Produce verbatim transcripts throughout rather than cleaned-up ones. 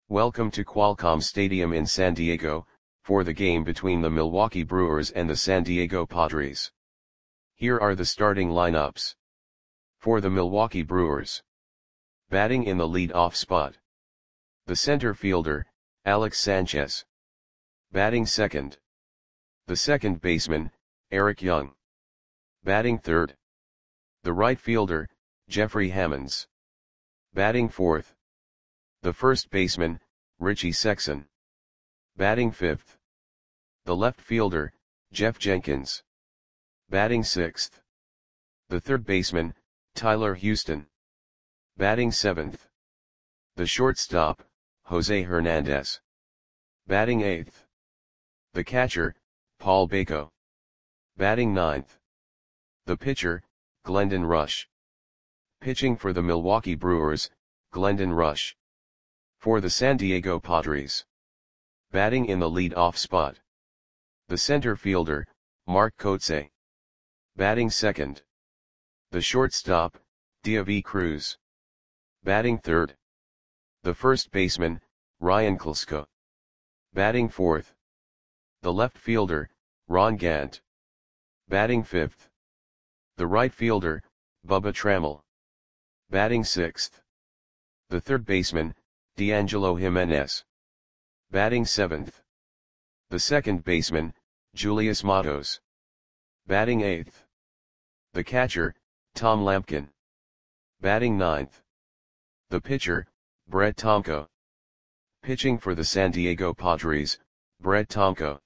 Welcome to Qualcomm Stadium in San Diego, for the game between the Milwaukee Brewers and the San Diego Padres. Here are the starting lineups. For the Milwaukee Brewers. Batting in the lead-off spot. The center fielder, Alex Sanchez. Batting second. The second baseman, Eric Young. Batting third. The right fielder, Jeffrey Hammonds. Batting fourth. The first baseman, Richie Sexson. Batting fifth. The left fielder, Jeff Jenkins. Batting sixth. The third baseman, Tyler Houston. Batting seventh. The shortstop, Jose Hernandez. Batting eighth. The catcher, Paul Bako. Batting ninth. The pitcher, Glendon Rush. Pitching for the Milwaukee Brewers, Glendon Rush. For the San Diego Padres. Batting in the lead-off spot. The center fielder, Mark Kotsay. Batting second. The shortstop, Deivi Cruz. Batting third. The first baseman, Ryan Klesko. Batting fourth. The left fielder, Ron Gant. Batting fifth. The right fielder, Bubba Trammell. Batting sixth. The third baseman, D'Angelo Jimenez. Batting seventh. The second baseman, Julius Matos. Batting eighth. The catcher, Tom Lampkin. Batting ninth. The pitcher, Brett Tomko. Pitching for the San Diego Padres, Brett Tomko.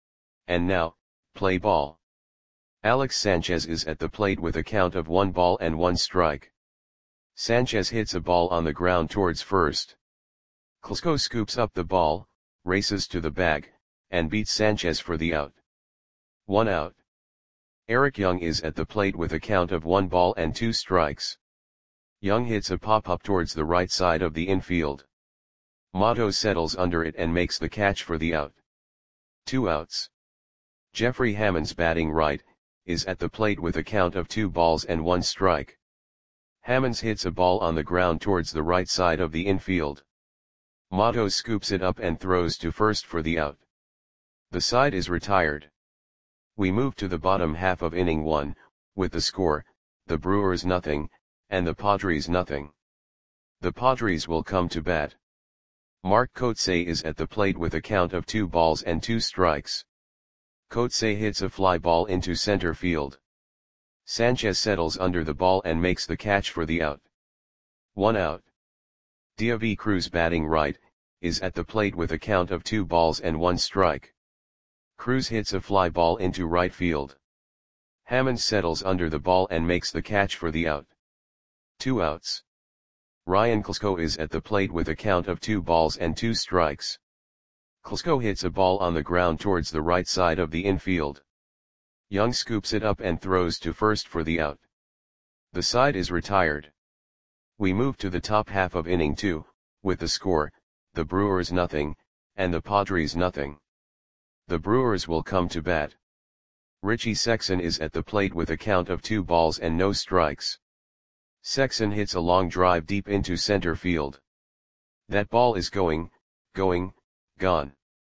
And now, play ball. Alex Sanchez is at the plate with a count of one ball and one strike. Sanchez hits a ball on the ground towards first. Klesko scoops up the ball, races to the bag, and beats Sanchez for the out. One out. Eric Young is at the plate with a count of one ball and two strikes. Young hits a pop-up towards the right side of the infield. Matos settles under it and makes the catch for the out. Two outs. Jeffrey Hammonds, batting right, is at the plate with a count of two balls and one strike. Hammonds hits a ball on the ground towards the right side of the infield. Matos scoops it up and throws to first for the out. The side is retired. We move to the bottom half of inning one, with the score, the Brewers nothing, and the Padres nothing. The Padres will come to bat. Mark Kotsay is at the plate with a count of two balls and two strikes. Kotsay hits a fly ball into center field. Sanchez settles under the ball and makes the catch for the out. One out. Deivi Cruz, batting right, is at the plate with a count of two balls and one strike. Cruz hits a fly ball into right field. Hammonds settles under the ball and makes the catch for the out. Two outs. Ryan Klesko is at the plate with a count of two balls and two strikes. Klesko hits a ball on the ground towards the right side of the infield. Young scoops it up and throws to first for the out. The side is retired. We move to the top half of inning two, with the score, the Brewers nothing, and the Padres nothing. The Brewers will come to bat. Richie Sexson is at the plate with a count of two balls and no strikes. Sexson hits a long drive deep into center field. That ball is going, going, gone.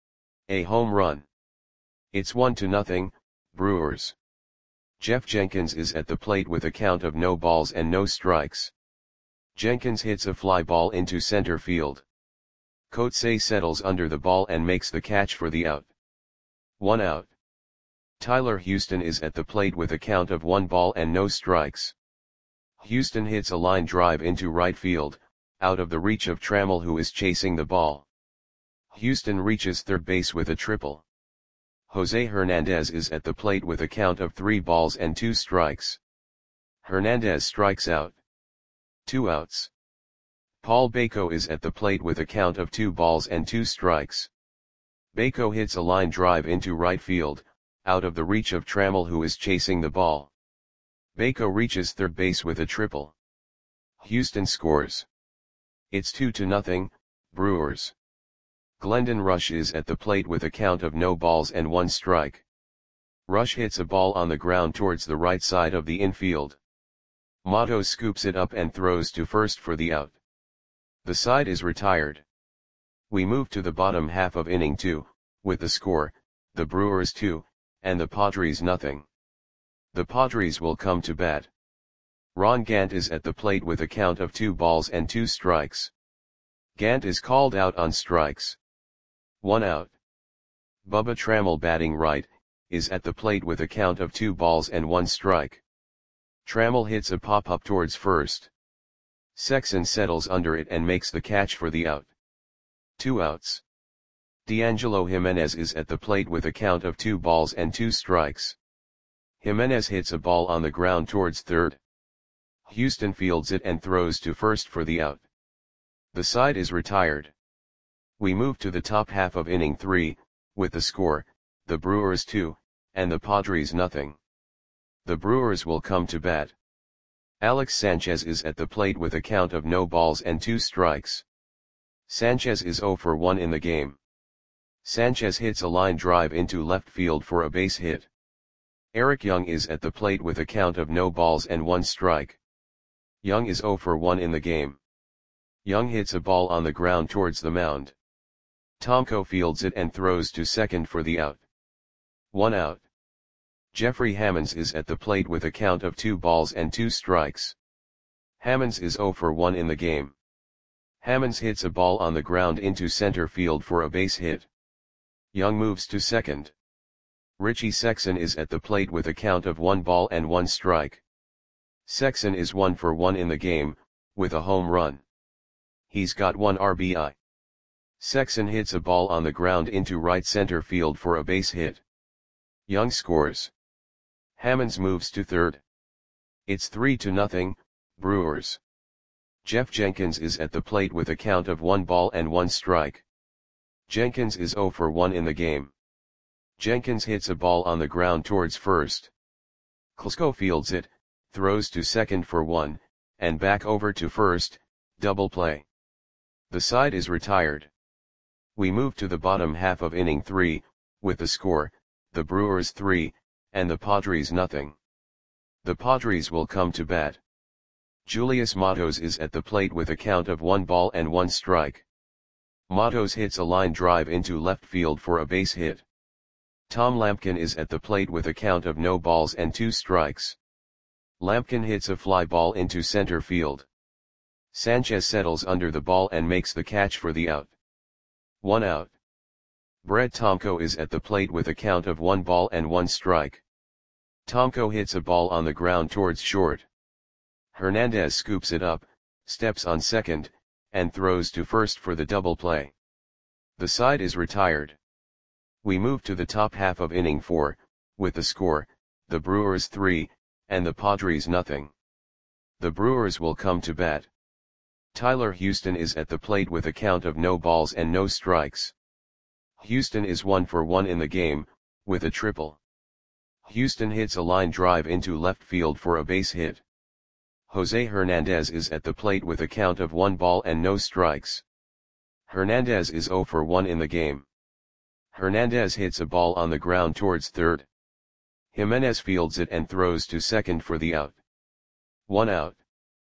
A home run. It's one to nothing, Brewers. Jeff Jenkins is at the plate with a count of no balls and no strikes. Jenkins hits a fly ball into center field. Kotsay settles under the ball and makes the catch for the out. One out. Tyler Houston is at the plate with a count of one ball and no strikes. Houston hits a line drive into right field, out of the reach of Trammell, who is chasing the ball. Houston reaches third base with a triple. Jose Hernandez is at the plate with a count of three balls and two strikes. Hernandez strikes out. Two outs. Paul Bako is at the plate with a count of two balls and two strikes. Bako hits a line drive into right field, out of the reach of Trammell, who is chasing the ball. Bako reaches third base with a triple. Houston scores. It's two to nothing, Brewers. Glendon Rush is at the plate with a count of no balls and one strike. Rush hits a ball on the ground towards the right side of the infield. Matos scoops it up and throws to first for the out. The side is retired. We move to the bottom half of inning two, with the score, the Brewers two, and the Padres nothing. The Padres will come to bat. Ron Gant is at the plate with a count of two balls and two strikes. Gant is called out on strikes. One out. Bubba Trammell, batting right, is at the plate with a count of two balls and one strike. Trammell hits a pop-up towards first. Sexson settles under it and makes the catch for the out. Two outs. D'Angelo Jimenez is at the plate with a count of two balls and two strikes. Jimenez hits a ball on the ground towards third. Houston fields it and throws to first for the out. The side is retired. We move to the top half of inning three, with the score, the Brewers two, and the Padres nothing. The Brewers will come to bat. Alex Sanchez is at the plate with a count of no balls and two strikes. Sanchez is zero for one in the game. Sanchez hits a line drive into left field for a base hit. Eric Young is at the plate with a count of no balls and one strike. Young is zero for one in the game. Young hits a ball on the ground towards the mound. Tomko fields it and throws to second for the out. One out. Jeffrey Hammonds is at the plate with a count of two balls and two strikes. Hammonds is zero for one in the game. Hammonds hits a ball on the ground into center field for a base hit. Young moves to second. Richie Sexson is at the plate with a count of one ball and one strike. Sexson is one for one in the game, with a home run. He's got one R B I. Sexson hits a ball on the ground into right center field for a base hit. Young scores. Hammonds moves to third. It's three to nothing, Brewers. Jeff Jenkins is at the plate with a count of one ball and one strike. Jenkins is zero for one in the game. Jenkins hits a ball on the ground towards first. Klesko fields it, throws to second for one, and back over to first, double play. The side is retired. We move to the bottom half of inning three, with the score, the Brewers three, and the Padres nothing. The Padres will come to bat. Julius Matos is at the plate with a count of one ball and one strike. Matos hits a line drive into left field for a base hit. Tom Lampkin is at the plate with a count of no balls and two strikes. Lampkin hits a fly ball into center field. Sanchez settles under the ball and makes the catch for the out. One out. Brett Tomko is at the plate with a count of one ball and one strike. Tomko hits a ball on the ground towards short. Hernandez scoops it up, steps on second, and throws to first for the double play. The side is retired. We move to the top half of inning four, with the score, the Brewers three, and the Padres nothing. The Brewers will come to bat. Tyler Houston is at the plate with a count of no balls and no strikes. Houston is one for one in the game, with a triple. Houston hits a line drive into left field for a base hit. Jose Hernandez is at the plate with a count of one ball and no strikes. Hernandez is zero for one in the game. Hernandez hits a ball on the ground towards third. Jimenez fields it and throws to second for the out. One out.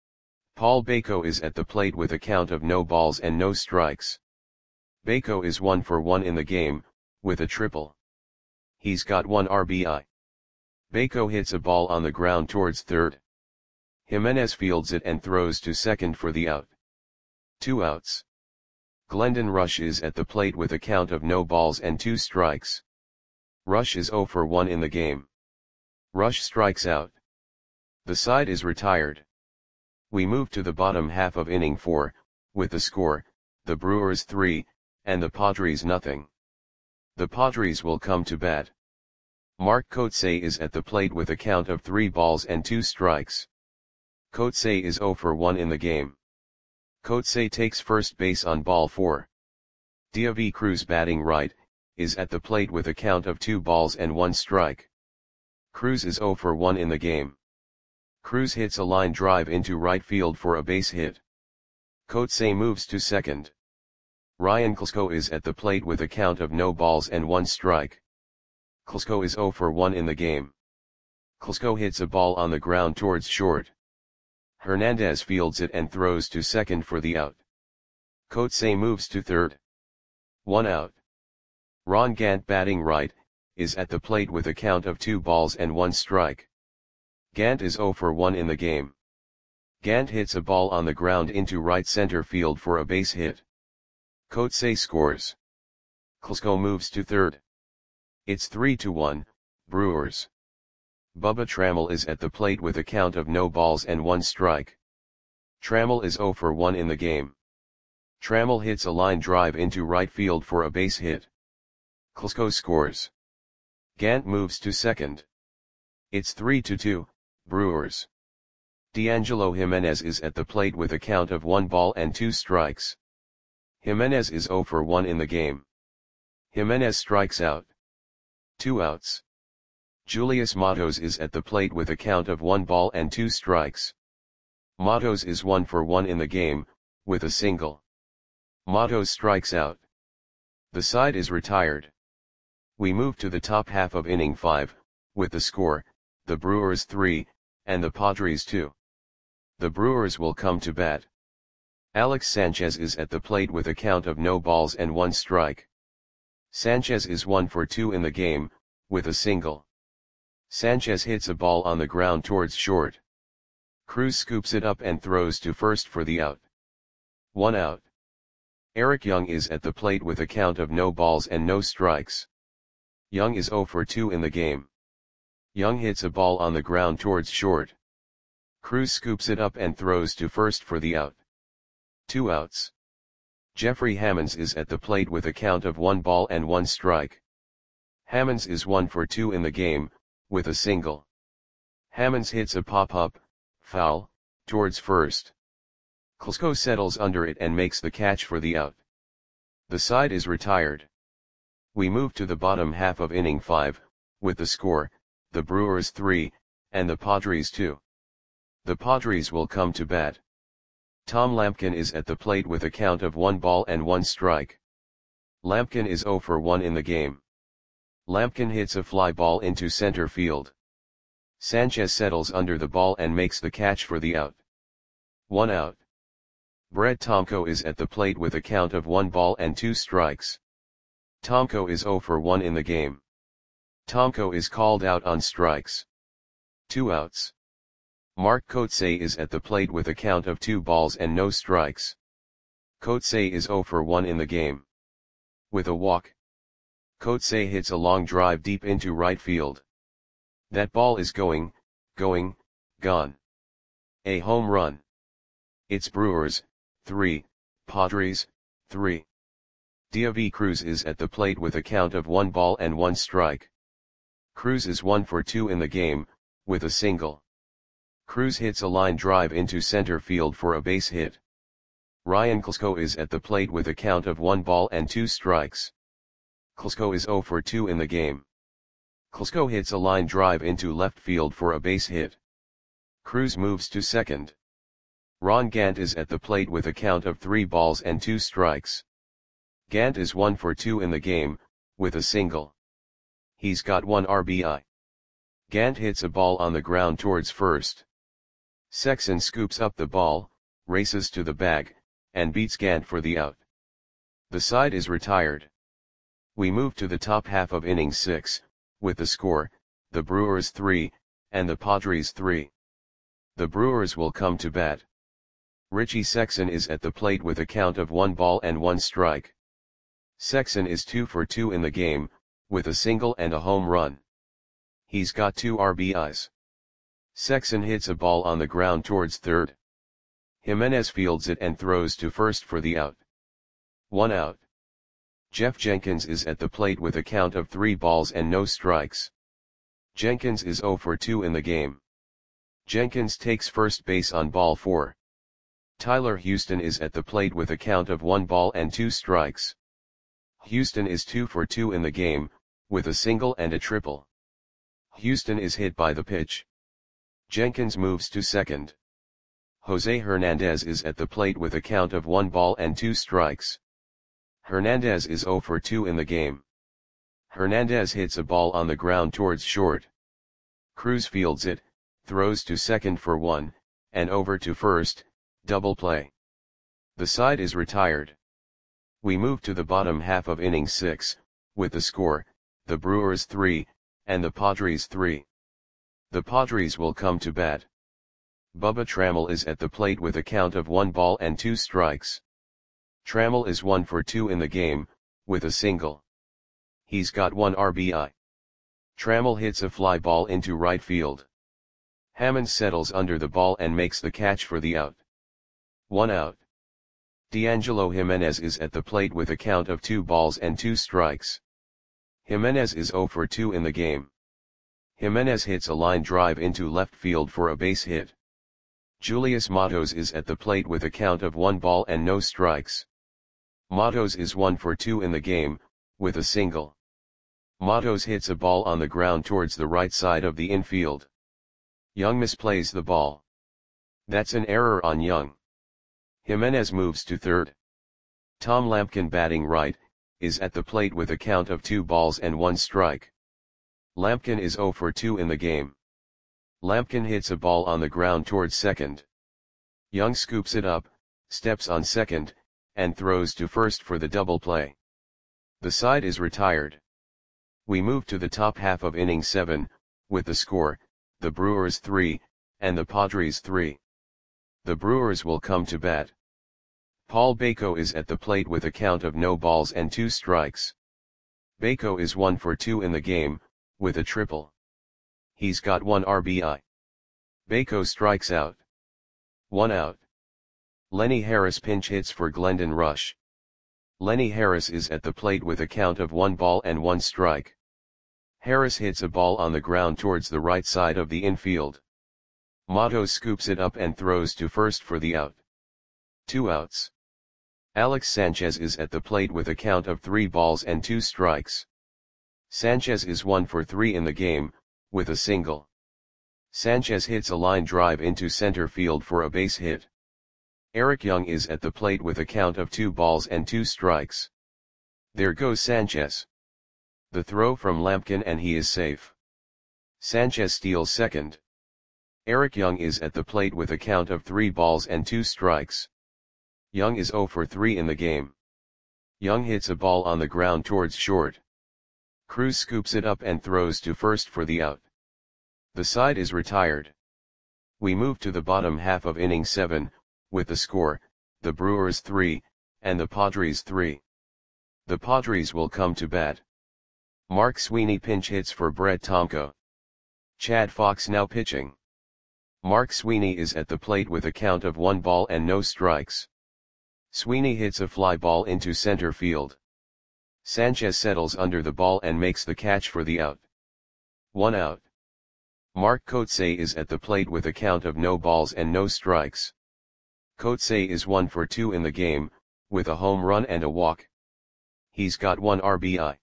Paul Bako is at the plate with a count of no balls and no strikes. Bako is one for one in the game, with a triple. He's got one R B I. Bako hits a ball on the ground towards third. Jimenez fields it and throws to second for the out. Two outs. Glendon Rush is at the plate with a count of no balls and two strikes. Rush is zero for one in the game. Rush strikes out. The side is retired. We move to the bottom half of inning four, with the score, the Brewers three, and the Padres nothing. The Padres will come to bat. Mark Kotsay is at the plate with a count of three balls and two strikes. Kotsay is zero for one in the game. Kotsay takes first base on ball four. Diaby Cruz, batting right, is at the plate with a count of two balls and one strike. Cruz is zero for one in the game. Cruz hits a line drive into right field for a base hit. Kotsay moves to second. Ryan Klesko is at the plate with a count of no balls and one strike. Klesko is zero for one in the game. Klesko hits a ball on the ground towards short. Hernandez fields it and throws to second for the out. Kotsay moves to third. One out. Ron Gant, batting right, is at the plate with a count of two balls and one strike. Gant is zero for one in the game. Gant hits a ball on the ground into right center field for a base hit. Coetzee scores. Klesko moves to third. It's three to one, Brewers. Bubba Trammell is at the plate with a count of no balls and one strike. Trammell is zero for one in the game. Trammell hits a line drive into right field for a base hit. Klesko scores. Gant moves to second. It's three to two, Brewers. D'Angelo Jimenez is at the plate with a count of one ball and two strikes. Jimenez is zero for one in the game. Jimenez strikes out. Two outs. Julius Matos is at the plate with a count of one ball and two strikes. Matos is one for one in the game, with a single. Matos strikes out. The side is retired. We move to the top half of inning five, with the score, the Brewers three, and the Padres two. The Brewers will come to bat. Alex Sanchez is at the plate with a count of no balls and one strike. Sanchez is one for two in the game, with a single. Sanchez hits a ball on the ground towards short. Cruz scoops it up and throws to first for the out. One out. Eric Young is at the plate with a count of no balls and no strikes. Young is zero for two in the game. Young hits a ball on the ground towards short. Cruz scoops it up and throws to first for the out. Two outs. Jeffrey Hammonds is at the plate with a count of one ball and one strike. Hammonds is one for two in the game, with a single. Hammonds hits a pop-up, foul, towards first. Klesko settles under it and makes the catch for the out. The side is retired. We move to the bottom half of inning five, with the score, the Brewers three, and the Padres two. The Padres will come to bat. Tom Lampkin is at the plate with a count of one ball and one strike. Lampkin is zero for one in the game. Lampkin hits a fly ball into center field. Sanchez settles under the ball and makes the catch for the out. One out. Brett Tomko is at the plate with a count of one ball and two strikes. Tomko is zero for one in the game. Tomko is called out on strikes. Two outs. Mark Coetzee is at the plate with a count of two balls and no strikes. Coetzee is zero for one in the game. With a walk. Coetzee hits a long drive deep into right field. That ball is going, going, gone. A home run. It's Brewers, three, Padres, three. David Cruz is at the plate with a count of one ball and one strike. Cruz is one for two in the game, with a single. Cruz hits a line drive into center field for a base hit. Ryan Klesko is at the plate with a count of one ball and two strikes. Klesko is zero for two in the game. Klesko hits a line drive into left field for a base hit. Cruz moves to second. Ron Gant is at the plate with a count of three balls and two strikes. Gant is one for two in the game, with a single. He's got one R B I. Gant hits a ball on the ground towards first. Sexson scoops up the ball, races to the bag, and beats Gant for the out. The side is retired. We move to the top half of inning six, with the score, the Brewers three, and the Padres three. The Brewers will come to bat. Richie Sexson is at the plate with a count of one ball and one strike. Sexson is two for two in the game, with a single and a home run. He's got two R B Is. Sexson hits a ball on the ground towards third. Jimenez fields it and throws to first for the out. One out. Jeff Jenkins is at the plate with a count of three balls and no strikes. Jenkins is zero for two in the game. Jenkins takes first base on ball four. Tyler Houston is at the plate with a count of one ball and two strikes. Houston is two for two in the game, with a single and a triple. Houston is hit by the pitch. Jenkins moves to second. Jose Hernandez is at the plate with a count of one ball and two strikes. Hernandez is zero for two in the game. Hernandez hits a ball on the ground towards short. Cruz fields it, throws to second for one, and over to first, double play. The side is retired. We move to the bottom half of inning six, with the score, the Brewers three, and the Padres three. The Padres will come to bat. Bubba Trammell is at the plate with a count of one ball and two strikes. Trammell is one for two in the game, with a single. He's got one R B I. Trammell hits a fly ball into right field. Hammond settles under the ball and makes the catch for the out. One out. D'Angelo Jimenez is at the plate with a count of two balls and two strikes. Jimenez is zero for two in the game. Jimenez hits a line drive into left field for a base hit. Julius Matos is at the plate with a count of one ball and no strikes. Matos is one for two in the game, with a single. Matos hits a ball on the ground towards the right side of the infield. Young misplays the ball. That's an error on Young. Jimenez moves to third. Tom Lampkin, batting right, is at the plate with a count of two balls and one strike. Lampkin is zero for two in the game. Lampkin hits a ball on the ground towards second. Young scoops it up, steps on second, and throws to first for the double play. The side is retired. We move to the top half of inning seven, with the score, the Brewers three, and the Padres three. The Brewers will come to bat. Paul Bako is at the plate with a count of no balls and two strikes. Bako is one for two in the game, with a triple. He's got one R B I. Bako strikes out. One out. Lenny Harris pinch hits for Glendon Rusch. Lenny Harris is at the plate with a count of one ball and one strike. Harris hits a ball on the ground towards the right side of the infield. Matos scoops it up and throws to first for the out. Two outs. Alex Sanchez is at the plate with a count of three balls and two strikes. Sanchez is one for three in the game, with a single. Sanchez hits a line drive into center field for a base hit. Eric Young is at the plate with a count of two balls and two strikes. There goes Sanchez. The throw from Lampkin and he is safe. Sanchez steals second. Eric Young is at the plate with a count of three balls and two strikes. Young is zero for three in the game. Young hits a ball on the ground towards short. Cruz scoops it up and throws to first for the out. The side is retired. We move to the bottom half of inning seven, with the score, the Brewers three, and the Padres three. The Padres will come to bat. Mark Sweeney pinch hits for Brett Tomko. Chad Fox now pitching. Mark Sweeney is at the plate with a count of one ball and no strikes. Sweeney hits a fly ball into center field. Sanchez settles under the ball and makes the catch for the out. One out. Mark Kotsay is at the plate with a count of no balls and no strikes. Kotsay is one for two in the game, with a home run and a walk. He's got one R B I.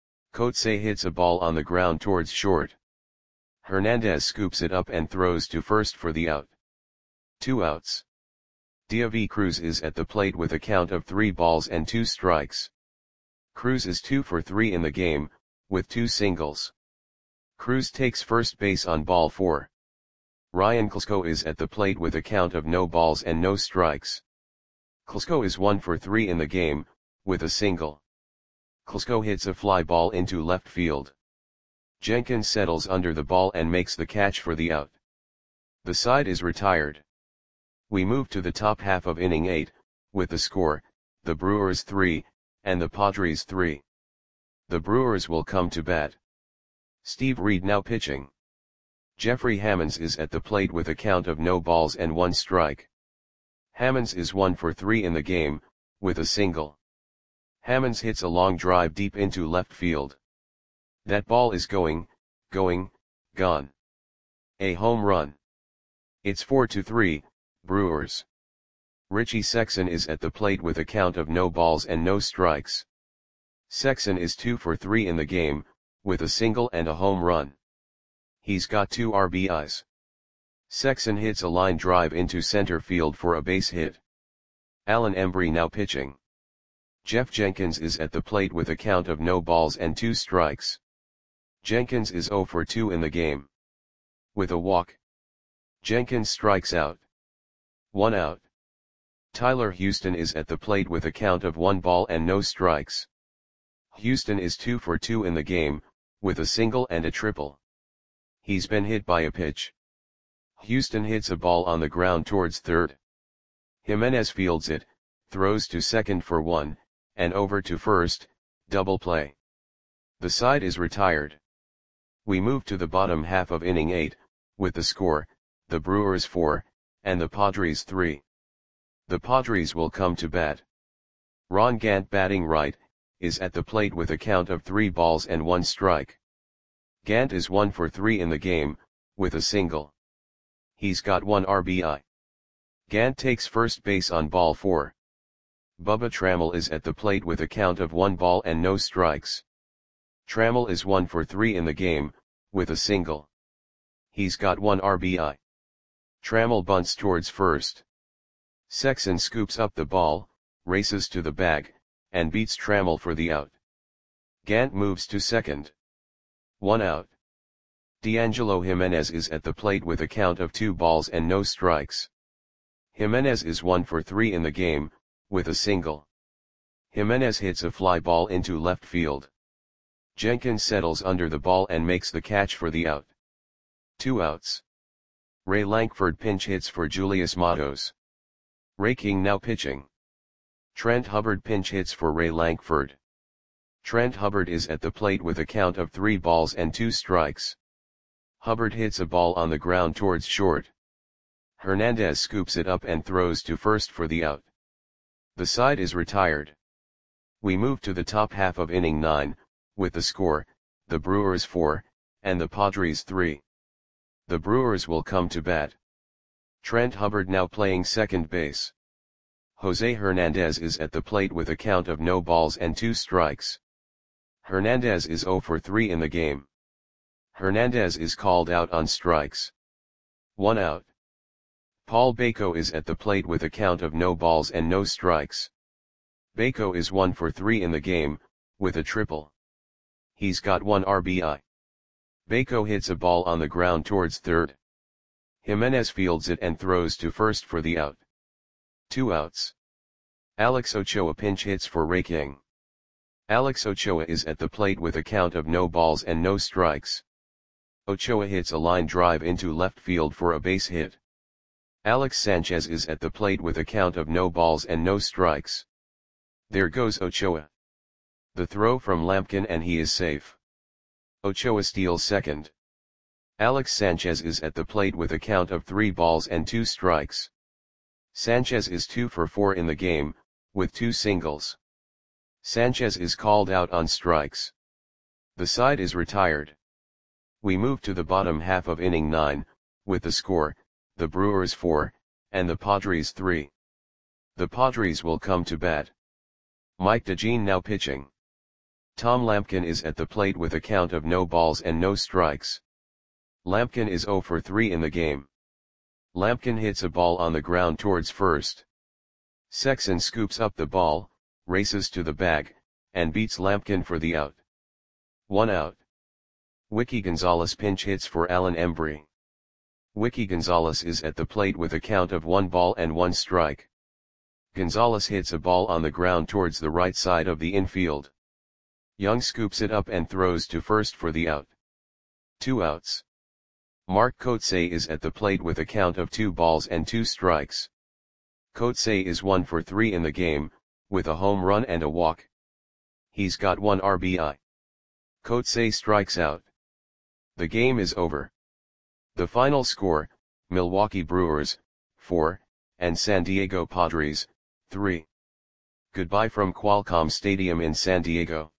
Kotsay hits a ball on the ground towards short. Hernandez scoops it up and throws to first for the out. Two outs. Diavi Cruz is at the plate with a count of three balls and two strikes. Cruz is two for three in the game, with two singles. Cruz takes first base on ball four. Ryan Klesko is at the plate with a count of no balls and no strikes. Klesko is one for three in the game, with a single. Klesko hits a fly ball into left field. Jenkins settles under the ball and makes the catch for the out. The side is retired. We move to the top half of inning eight, with the score, the Brewers three, and the Padres three. The Brewers will come to bat. Steve Reed now pitching. Jeffrey Hammonds is at the plate with a count of no balls and one strike. Hammonds is one for three in the game, with a single. Hammonds hits a long drive deep into left field. That ball is going, going, gone. A home run. It's four to three, Brewers. Richie Sexson is at the plate with a count of no balls and no strikes. Sexson is two for three in the game, with a single and a home run. He's got two R B Is. Sexson hits a line drive into center field for a base hit. Alan Embry now pitching. Jeff Jenkins is at the plate with a count of no balls and two strikes. Jenkins is zero for two in the game. With a walk. Jenkins strikes out. One out. Tyler Houston is at the plate with a count of one ball and no strikes. Houston is two for two in the game, with a single and a triple. He's been hit by a pitch. Houston hits a ball on the ground towards third. Jimenez fields it, throws to second for one, and over to first, double play. The side is retired. We move to the bottom half of inning eight, with the score, the Brewers four, and the Padres three. The Padres will come to bat. Ron Gant, batting right, is at the plate with a count of three balls and one strike. Gant is one for three in the game, with a single. He's got one R B I. Gant takes first base on ball four. Bubba Trammell is at the plate with a count of one ball and no strikes. Trammell is one for three in the game, with a single. He's got one R B I. Trammell bunts towards first. Sexson scoops up the ball, races to the bag, and beats Trammell for the out. Gant moves to second. One out. D'Angelo Jimenez is at the plate with a count of two balls and no strikes. Jimenez is one for three in the game, with a single. Jimenez hits a fly ball into left field. Jenkins settles under the ball and makes the catch for the out. Two outs. Ray Lankford pinch hits for Julius Matos. Ray King now pitching. Trent Hubbard pinch hits for Ray Lankford. Trent Hubbard is at the plate with a count of three balls and two strikes. Hubbard hits a ball on the ground towards short. Hernandez scoops it up and throws to first for the out. The side is retired. We move to the top half of inning nine, with the score, the Brewers four, and the Padres three. The Brewers will come to bat. Trent Hubbard now playing second base. Jose Hernandez is at the plate with a count of no balls and two strikes. Hernandez is zero for three in the game. Hernandez is called out on strikes. One out. Paul Bako is at the plate with a count of no balls and no strikes. Bako is one for three in the game, with a triple. He's got one R B I. Bako hits a ball on the ground towards third. Jimenez fields it and throws to first for the out. Two outs. Alex Ochoa pinch hits for Ray King. Alex Ochoa is at the plate with a count of no balls and no strikes. Ochoa hits a line drive into left field for a base hit. Alex Sanchez is at the plate with a count of no balls and no strikes. There goes Ochoa. The throw from Lampkin and he is safe. Ochoa steals second. Alex Sanchez is at the plate with a count of three balls and two strikes. Sanchez is two for four in the game, with two singles. Sanchez is called out on strikes. The side is retired. We move to the bottom half of inning nine, with the score, the Brewers four, and the Padres three. The Padres will come to bat. Mike DeJean now pitching. Tom Lampkin is at the plate with a count of no balls and no strikes. Lampkin is zero for three in the game. Lampkin hits a ball on the ground towards first. Sexson scoops up the ball, races to the bag, and beats Lampkin for the out. One out. Wiki Gonzalez pinch hits for Alan Embry. Wiki Gonzalez is at the plate with a count of one ball and one strike. Gonzalez hits a ball on the ground towards the right side of the infield. Young scoops it up and throws to first for the out. Two outs. Mark Kotsay is at the plate with a count of two balls and two strikes. Kotsay is one for three in the game, with a home run and a walk. He's got one R B I. Kotsay strikes out. The game is over. The final score, Milwaukee Brewers, four, and San Diego Padres, three. Goodbye from Qualcomm Stadium in San Diego.